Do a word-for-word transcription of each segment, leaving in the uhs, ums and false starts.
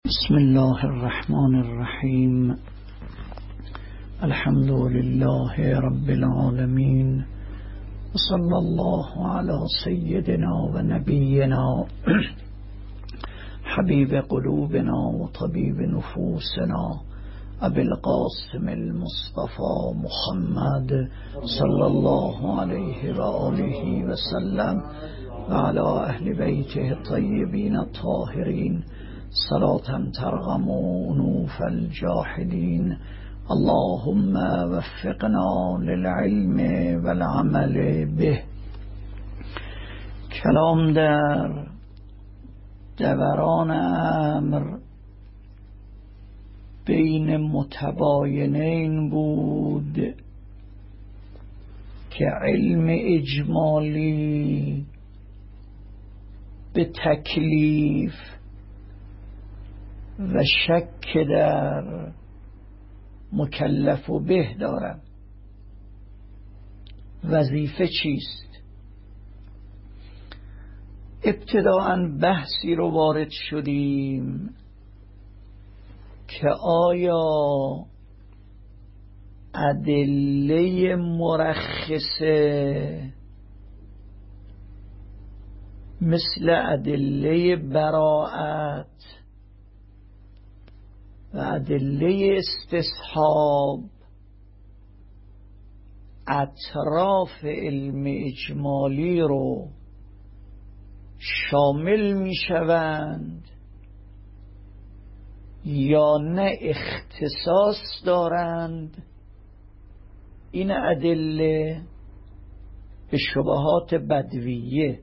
بسم الله الرحمن الرحیم. الحمد لله رب العالمین و صلی الله علی سیدنا و نبینا حبیب قلوبنا و طبیب نفوسنا ابی القاسم المصطفى محمد صلی الله علیه و آله و سلم و علی اهل بیته الطیبین الطاهرین صلاة ترغم انوف الجاحدین. اللهم وفقنا للعلم والعمل به. کلام در دوران امر بین متباینین بود که علم اجمالی به تکلیف و شک در مکلف و به دارم. وظیفه چیست؟ ابتداءً بحثی رو وارد شدیم که آیا ادله مرخصه مثل ادله براءت و ادله استصحاب اطراف علم اجمالی رو شامل می شوند یا نه اختصاص دارند؟ این ادله به شبهات بدویه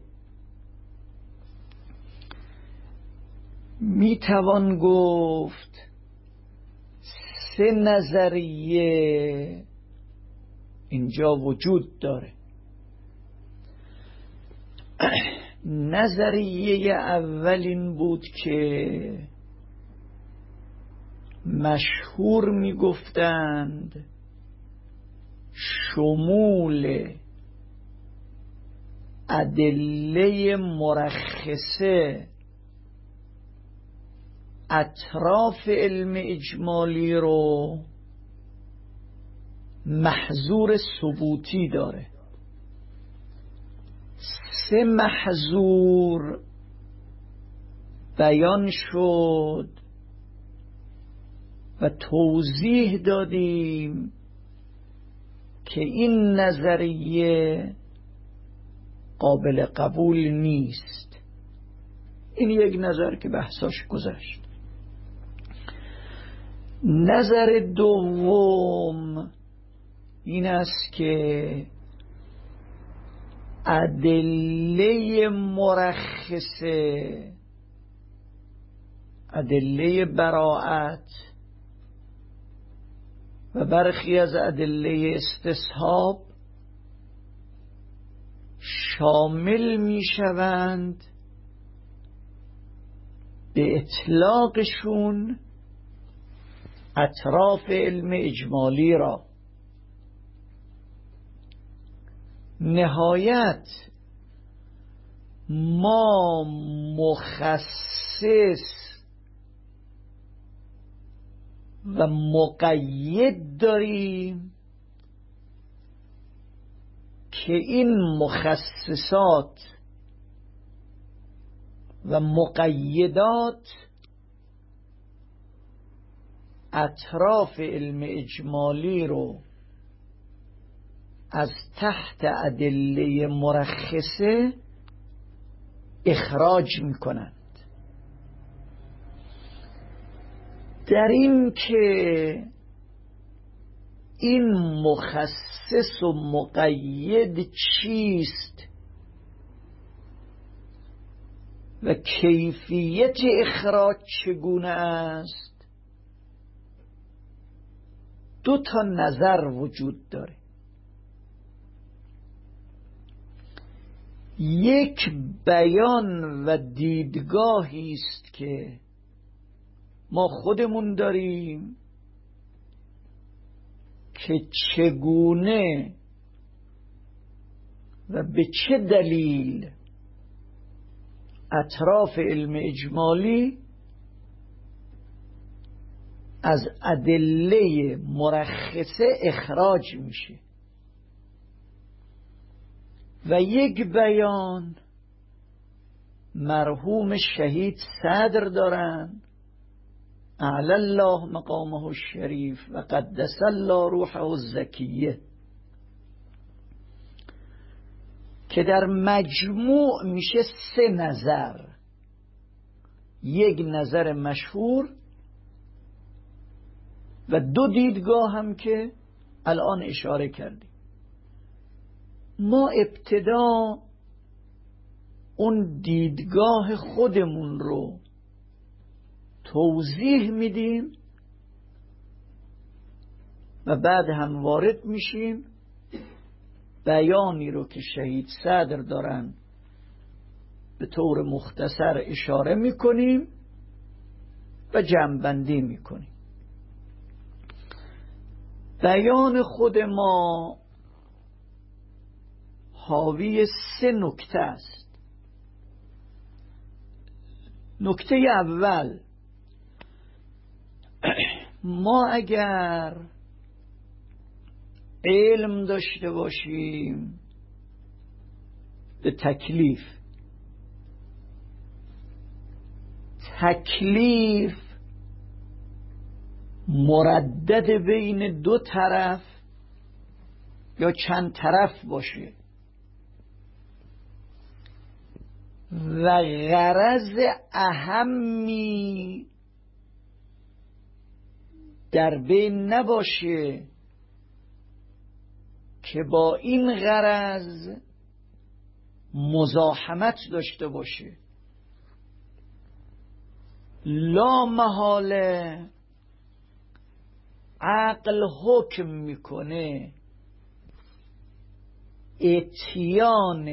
می توان گفت سه نظریه اینجا وجود داره. نظریه اول این بود که مشهور می گفتند شمول ادله مرخصه اطراف علم اجمالی رو محظور ثبوتی داره. سه محظور بیان شد و توضیح دادیم که این نظریه قابل قبول نیست. این یک نظر که بحثاش گذشت. نظر دوم این است که ادله مرخصه، ادله براءت و برخی از ادله استصحاب شامل می شوند به اطلاقشون اطراف علم اجمالی را. نهایت ما مخصص و مقید داریم که این مخصصات و مقیدات اطراف علم اجمالی رو از تحت ادله مرخصه اخراج میکنند. در این که این مخصص و مقید چیست و کیفیت اخراج چگونه است، دو تا نظر وجود داره. یک بیان و دیدگاهی است که ما خودمون داریم که چگونه و به چه دلیل اطراف علم اجمالی از ادله مرخصه اخراج میشه و یک بیان مرحوم شهید صدر دارن اعلی الله مقامه الشریف و قدس الله روحه الزکیه که در مجموع میشه سه نظر، یک نظر مشهور و دو دیدگاه هم که الان اشاره کردیم. ما ابتدا اون دیدگاه خودمون رو توضیح میدیم و بعد هم وارد میشیم بیانی رو که شهید صدر دارن به طور مختصر اشاره میکنیم و جمع‌بندی میکنیم. بیان خود ما حاوی سه نکته است. نکته اول، ما اگر علم داشته باشیم به تکلیف، تکلیف مردد بین دو طرف یا چند طرف باشه و غرض اهمی در بین نباشه که با این غرض مزاحمت داشته باشه، لا محاله عقل حکم میکنه اتیان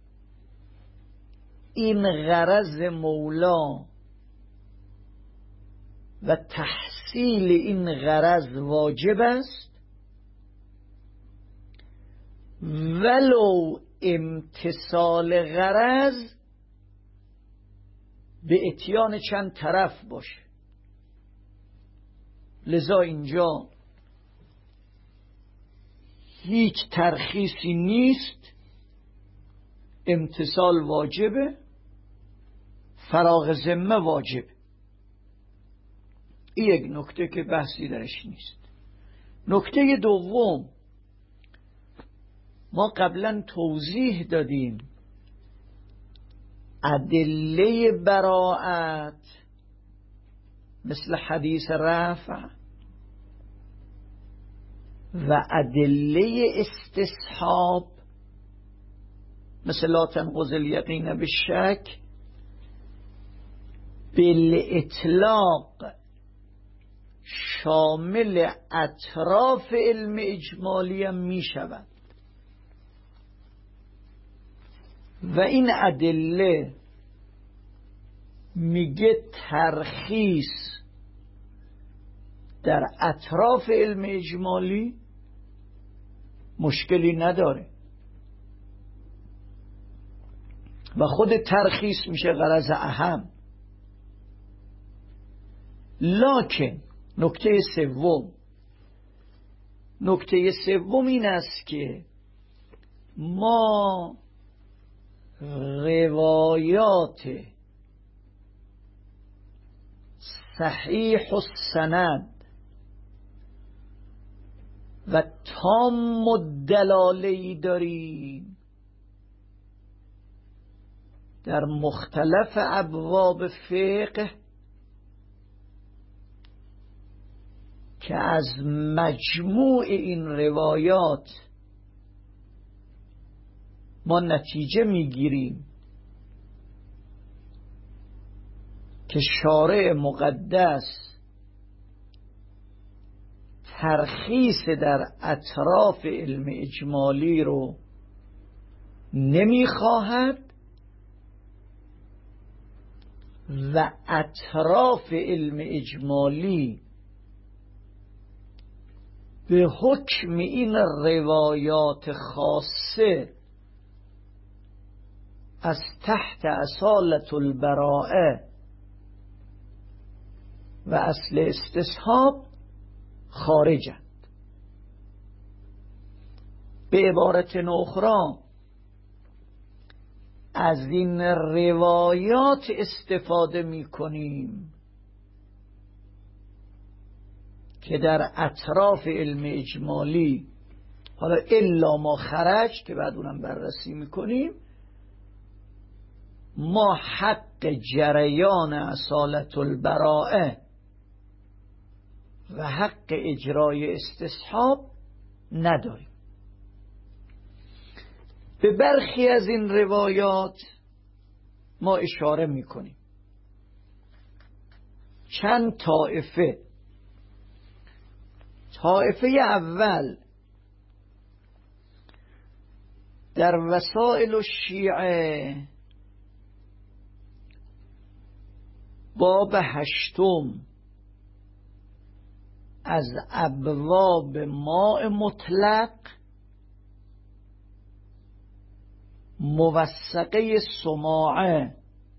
این غرض مولا و تحصیل این غرض واجب است ولو امتثال غرض به اتیان چند طرف باشه. لذا اینجا هیچ ترخیصی نیست، امتثال واجبه، فراغ ذمه واجبه. این یک نکته که بحثی درش نیست. نکته دوم، ما قبلا توضیح دادیم ادله براءت مثل حدیث رفع و ادله استصحاب مثل لا تنقض الیقین بالشک بالاطلاق شامل اطراف علم اجمالی هم می شود و این ادله میگه ترخیص در اطراف علم اجمالی مشکلی نداره و خود ترخیص میشه غرض اهم. لکن نکته سوم نکته سوم این است که ما روایات صحیح السند و تام الدلاله داریم در مختلف ابواب فقه که از مجموع این روایات ما نتیجه میگیریم که شارع مقدس ترخیص در اطراف علم اجمالی رو نمیخواهد و اطراف علم اجمالی به حکم این روایات خاصه از تحت اصالت البراءه و اصل استصحاب خارجند. به عبارت اخرى از این روایات استفاده می کنیم که در اطراف علم اجمالی، حالا الا ما خرج که بعد اونم بررسی میکنیم، ما حق جریان اصالت البراءه و حق اجرای استصحاب نداریم. به برخی از این روایات ما اشاره میکنیم. چند طائفه طائفه اول در وسائل الشیعه باب هشتم از ابواب ماء مطلق موثقه سماعه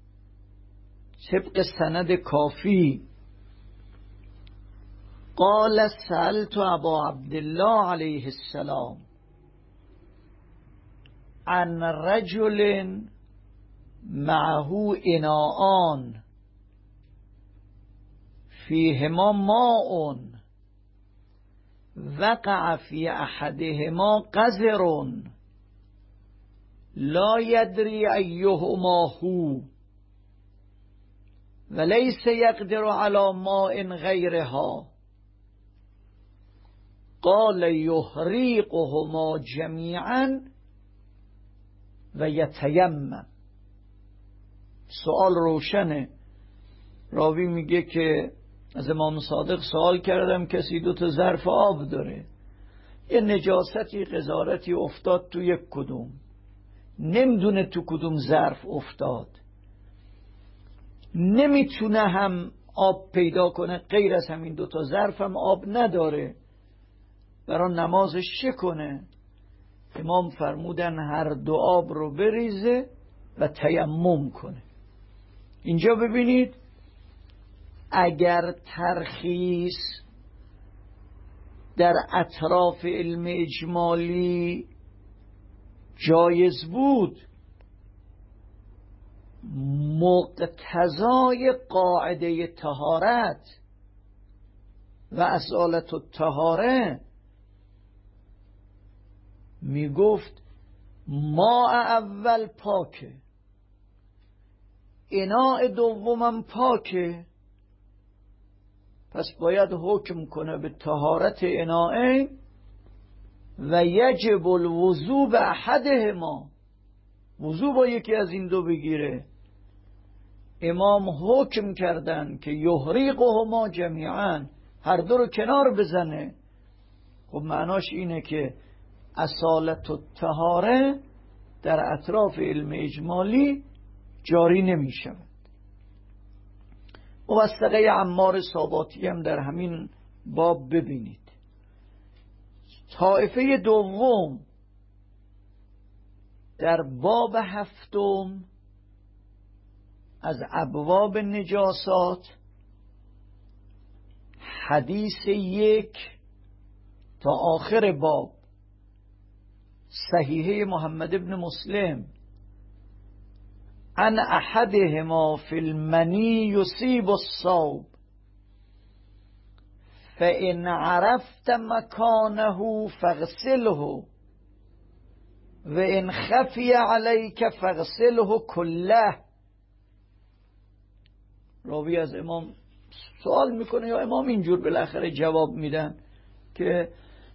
طبق سند کافی قال سألت ابا عبدالله علیه السلام عن رجل معه اناءان فیهما ماء وقع فی احدهما قذر لا يدري ایهما هو وليس يقدر على ماء غيرها قال يحرقهما جميعا و یتیمم. سوال روشنه. راوی میگه که از امام صادق سوال کردم کسی دو تا ظرف آب داره، یه نجاستی قذارتی افتاد تو یک کدوم، نمیدونه تو کدوم ظرف افتاد، نمیتونه هم آب پیدا کنه، غیر از همین دو تا ظرف هم آب نداره، برای نمازش چه کنه؟ امام فرمودن هر دو آب رو بریزه و تیمم کنه. اینجا ببینید اگر ترخیص در اطراف علم اجمالی جایز بود، مقتضای قاعده طهارت و اصالت الطهاره می گفت ماء اول پاکه، اناء دومم پاکه، پس باید حکم کنه به طهارت اناءین و یجب الوضوء به احدهما، وضوء با یکی از این دو بگیره. امام حکم کردن که یحرقهما جمیعا، هر دو رو کنار بزنه. خب معناش اینه که اصالت الطهاره در اطراف علم اجمالی جاری نمی شود. موثقه عمار ساباتی هم در همین باب ببینید. طائفه دوم در باب هفتم از ابواب نجاسات حدیث یک تا آخر باب صحیحه محمد ابن مسلم عن احدهما فی المنی یصیب الصوب فإن عرفت مکانه فاغسله وإن خفی علیک فاغسله کله. راوی از امام سوال میکنه یا امام اینجور بالاخره جواب میدن که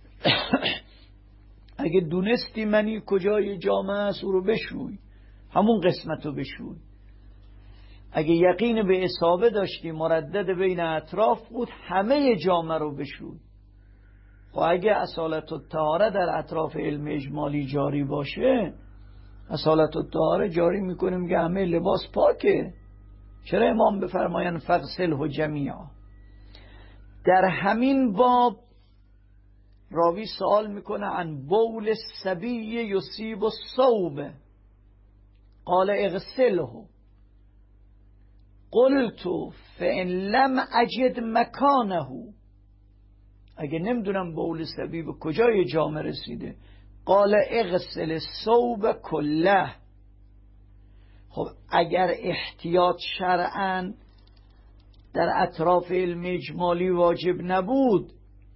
اگه دونستی منی کجای جامعه است او رو بشوی، همون قسمت رو بشوی. اگه یقین به اصابه داشتی مردد بین اطراف بود همه جامعه رو بشوی. خب اگه اصالت الطهاره در اطراف علم اجمالی جاری باشه، اصالت الطهاره جاری میکنیم که همه لباس پاکه، چرا امام بفرماین فغسله جمیعا؟ در همین باب راوی سوال میکنه عن بول الصبی یصیب الثوب قال اغسله قلت فإن لم اجد مکانه، اگه نمیدونم بول صبی به کجای جامه رسیده، قال اغسل الثوب کله. خب اگر احتیاط شرعاً در اطراف علم اجمالی واجب نبود،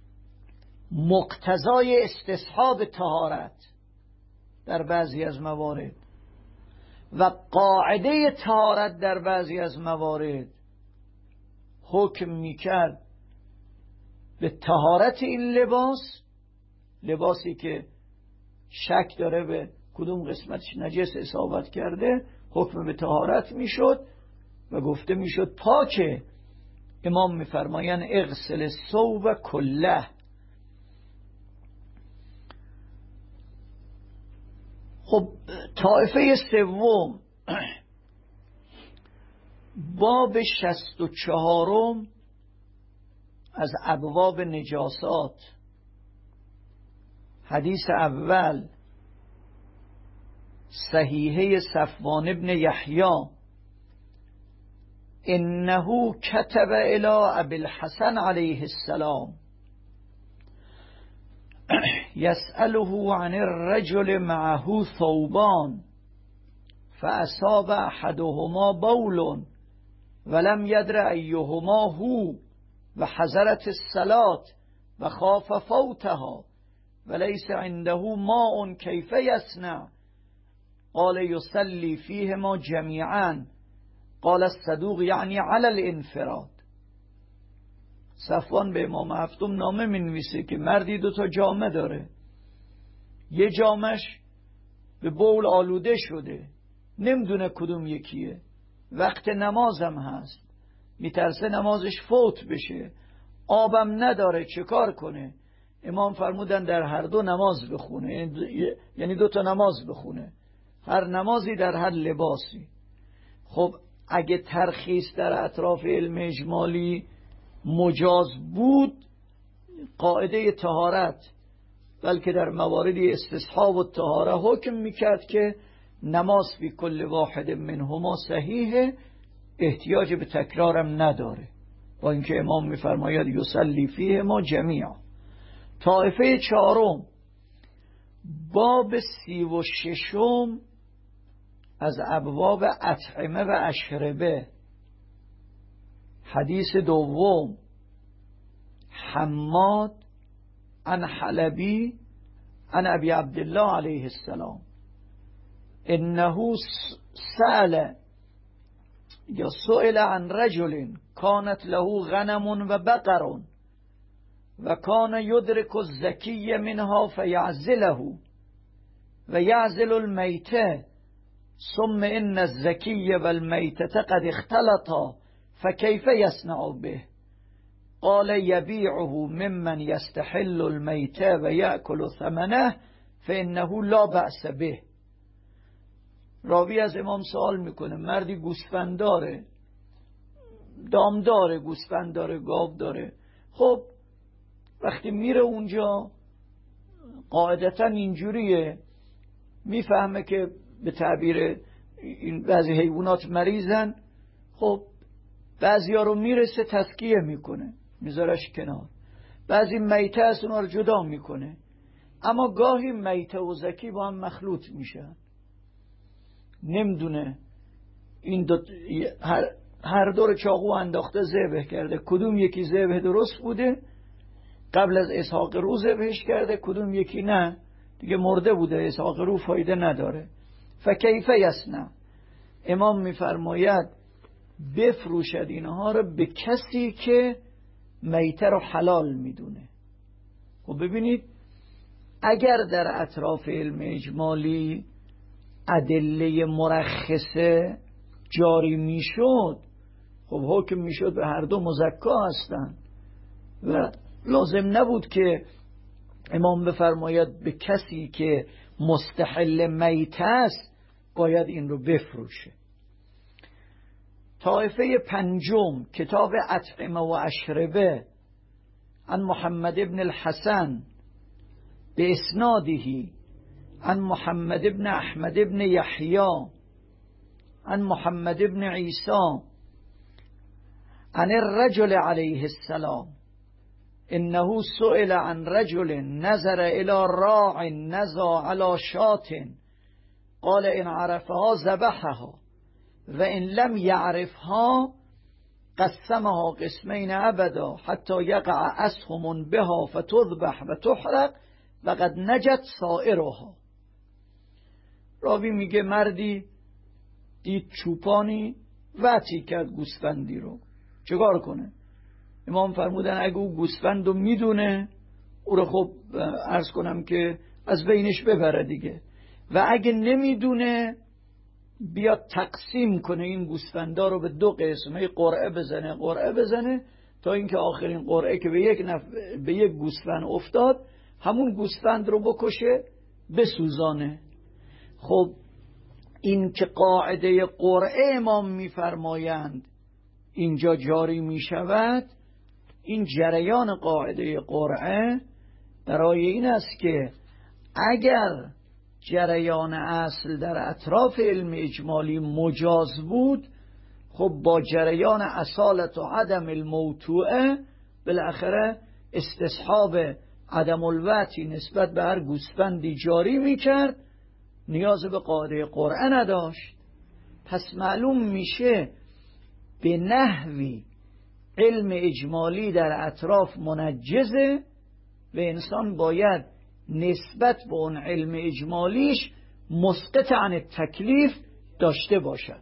مقتضای استصحاب طهارت در بعضی از موارد و قاعده طهارت در بعضی از موارد حکم میکرد به طهارت این لباس، لباسی که شک داره به کدوم قسمتش نجس اصابت کرده، حکم به طهارت میشد و گفته میشد پاکه. امام میفرمایند اغسل الثوب کله. خب طایفه سوم باب شصت و چهارم از ابواب نجاسات، حدیث اول صحیحه صفوان ابن یحیی، انه کتب الی ابی الحسن علیه السلام یسأله عن الرجل معه ثوبان فاصاب احدهما بول ولم يدر ایهما هو و حضرت الصلاة و خاف فوتها وليس عنده ماء كيف يصنع؟ قال يصلي فيهما جميعا. قال الصدوق یعنی علی الانفراد. صفوان به امام هفتم نامه می‌نویسه که مردی دو تا جامه داره، یه جامش به بول آلوده شده، نمیدونه کدوم یکیه، وقت نمازم هست، میترسه نمازش فوت بشه، آبم نداره، چه کار کنه؟ امام فرمودن در هر دو نماز بخونه، یعنی دو تا نماز بخونه، هر نمازی در هر لباسی. خب اگه ترخیص در اطراف علم اجمالی مجاز بود، قاعده طهارت بلکه در مواردی استصحاب و طهاره حکم میکرد که نماز فی کل واحد منهما صحیحه، احتیاج به تکرارم نداره، با اینکه امام میفرماید یصلی فیهما جمیعا. طایفه چهارم باب سی و ششم از ابواب اطعمه و اشربه، حدیث دوم حماد عن حلبی عن ابی عبدالله علیه السلام انه سأل یا سئل عن رجل کانت له غنم و بقر و کان یدرک الزکی منها فیعزله و یعزل المیته ثم ان الزکی و المیته قد اختلطا فکیف یصنع به؟ قال یبیعه ممن یستحل المیته و یأکل ثمنه فانه لا بأس به. راوی از امام سوال میکنه، مردی گوسفند داره، دام داره، گوسفند داره، گاو داره، خب وقتی میره اونجا قاعدتا اینجوریه، میفهمه که به تعبیر این بعضی حیوانات مریضن، خب بعضی ها رو میرسه تسکیه میکنه، میذارش کنار، بعضی میته از اونها رو جدا میکنه، اما گاهی میته و زکی با هم مخلوط میشن، نمیدونه این دو هر, هر دور چاقو انداخته ذبح کرده، کدوم یکی ذبح درست بوده قبل از اسحاق رو ذبحش کرده، کدوم یکی نه دیگه مرده بوده، اسحاق رو فایده نداره. فکیف یصنع؟ امام میفرماید بفروشد اینها رو به کسی که میته رو حلال میدونه. خب ببینید اگر در اطراف علم اجمالی ادله مرخصه جاری میشد، خب حکم میشد به هر دو مزکا هستند و لازم نبود که امام بفرماید به کسی که مستحل میته است باید این رو بفروشه. طایفه پنجم کتاب اطعمه و اشربه عن محمد ابن الحسن به اسناده عن محمد ابن احمد ابن یحیی عن محمد ابن عیسی عن الرجل علیه السلام انه سئل عن رجل نظر الى راع نزا على شاة قال ان عرفها ذبحها و ان لم یعرفها قسمها قسمین ابدا حتی یقع اسهم بها فتذبح و تحرق و قد نجت سائرها. راوی میگه مردی دید چوپانی وطی کرد گوسفندی رو، چیکار کنه؟ امام فرمودن اگه او گوسفند رو میدونه او رو خب عرض کنم که از بینش ببره دیگه، و اگه نمیدونه بیاد تقسیم کنه این گوسفندا رو به دو قسم، قرعه بزنه قرعه بزنه تا اینکه آخرین قرعه که به یک نف... به یک گوسفند افتاد همون گوسفند رو بکشه بسوزانه. خب این که قاعده قرعه امام میفرمایند اینجا جاری میشود، این جریان قاعده قرعه برای این است که اگر جریان اصل در اطراف علم اجمالی مجاز بود، خب با جریان اصالت و عدم الموتوعه بالاخره استصحاب عدم الوطی نسبت به هر گوسفندی جاری میکرد، نیاز به قاعده قرعه نداشت. پس معلوم میشه به نحوی علم اجمالی در اطراف منجزه و انسان باید نسبت به اون علم اجمالیش مسقط عن تکلیف داشته باشد.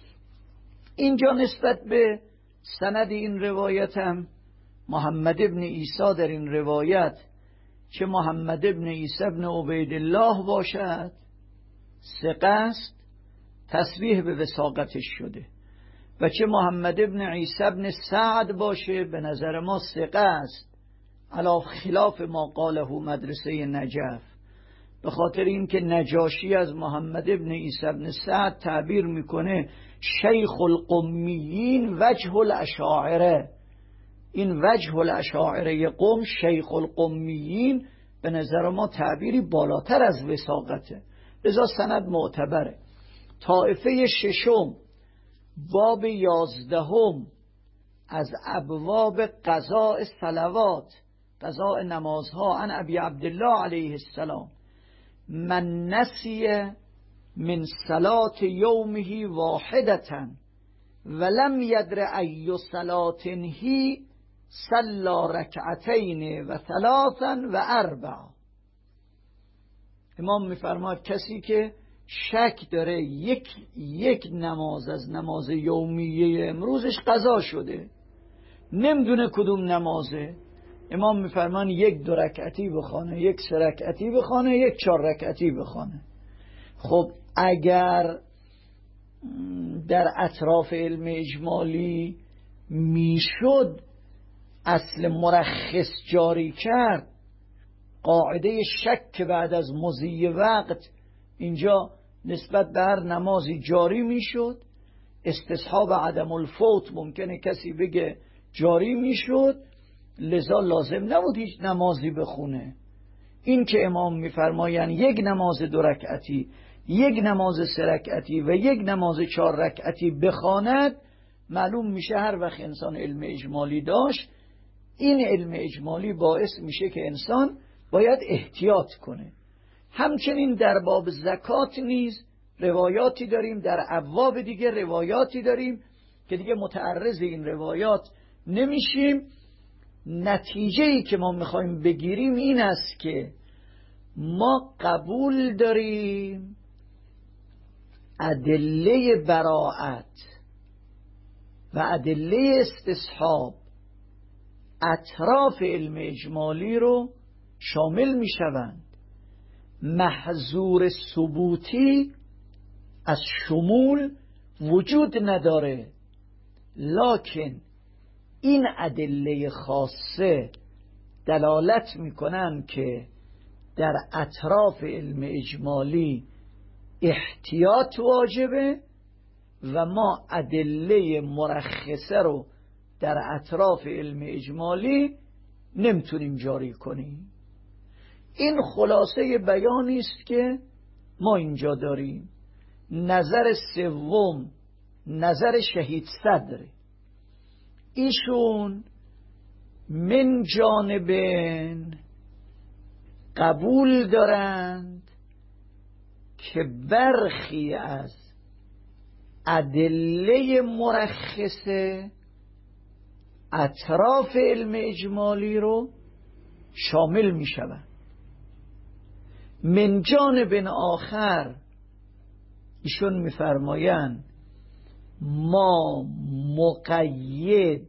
اینجا نسبت به سند این روایت هم محمد ابن عیسی در این روایت چه محمد ابن عیسی ابن عبیدالله باشد ثقه است، تصریح به وثاقتش شده، و چه محمد ابن عیسی ابن سعد باشه به نظر ما ثقه است علا خلاف ما قاله مدرسه نجف، به خاطر اینکه نجاشی از محمد ابن عیسی ابن سعد تعبیر میکنه شیخ القمیین وجه الاشاعره، این وجه الاشاعره قوم شیخ القمیین به نظر ما تعبیری بالاتر از وثاقته، لذا سند معتبره. طائفه ششم باب یازدهم از ابواب قضاء صلوات، قضاء نمازها، عن ابی عبدالله علیه السلام من نسی من صلاة یومه واحدتا ولم یدر ای صلاة هی صلا رکعتین و ثلاثا و اربع. امام میفرماد کسی که شک داره یک یک نماز از نماز یومیه امروزش قضا شده، نمیدونه کدوم نمازه، امام میفرمان یک دو رکعتی بخونه، یک سه رکعتی بخونه، یک چهار رکعتی بخونه. خب اگر در اطراف علم اجمالی میشد اصل مرخص جاری کرد، قاعده شک بعد از مضی وقت اینجا نسبت به هر نمازی جاری میشد، استصحاب عدم الفوت ممکنه کسی بگه جاری میشد، لذا لازم نبود هیچ نمازی بخونه. این که امام میفرمایند یک نماز دو رکعتی، یک نماز سه رکعتی و یک نماز چهار رکعتی بخواند، معلوم میشه هر وقت انسان علم اجمالی داشت، این علم اجمالی باعث میشه که انسان باید احتیاط کنه. همچنین در باب زکات نیز روایاتی داریم، در ابواب دیگه روایاتی داریم که دیگه متعرض این روایات نمیشیم. نتیجه‌ای که ما میخوایم بگیریم این است که ما قبول داریم ادله براءت و ادله استصحاب اطراف علم اجمالی رو شامل میشوند. محظور ثبوتی از شمول وجود نداره، لکن این ادله خاصه دلالت میکنن که در اطراف علم اجمالی احتیاط واجبه و ما ادله مرخصه رو در اطراف علم اجمالی نمیتونیم جاری کنیم. این خلاصه بیانی است که ما اینجا داریم. نظر سوم نظر شهید صدر. ایشون من جانبین قبول دارند که برخی از ادله مرخصه اطراف علم اجمالی رو شامل می شود. من جانب آخر ایشون می فرمایند ما مقید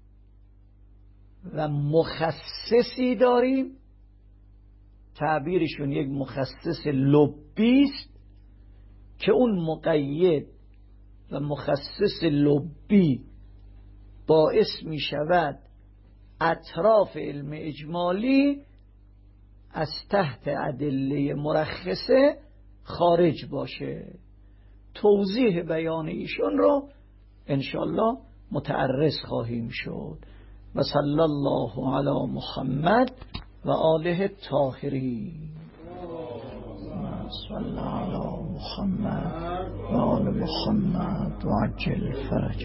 و مخصصی داریم. تعبیرشون یک مخصص لبی است که اون مقید و مخصص لبی باعث می شود اطراف علم اجمالی از تحت ادله مرخصه خارج باشه. توضیح بیان ایشون رو انشالله متعرض خواهیم شد. و صلی الله علی محمد و آله الطاهرین. صلی علی محمد و آل محمد و عجل فرج.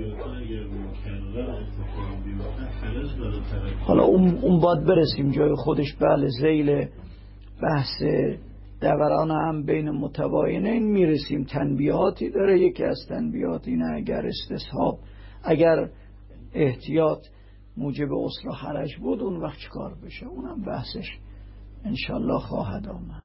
حالا اون اون باید برسیم جای خودش. بله ذیل بحث دوران هم بین متباینین میرسیم. تنبیهاتی داره. یکی از تنبیهات اینه اگر استصحاب، اگر احتیاط موجب عسر و حرج بود اون وقت چیکار بشه، اونم بحثش انشالله خواهد آمد.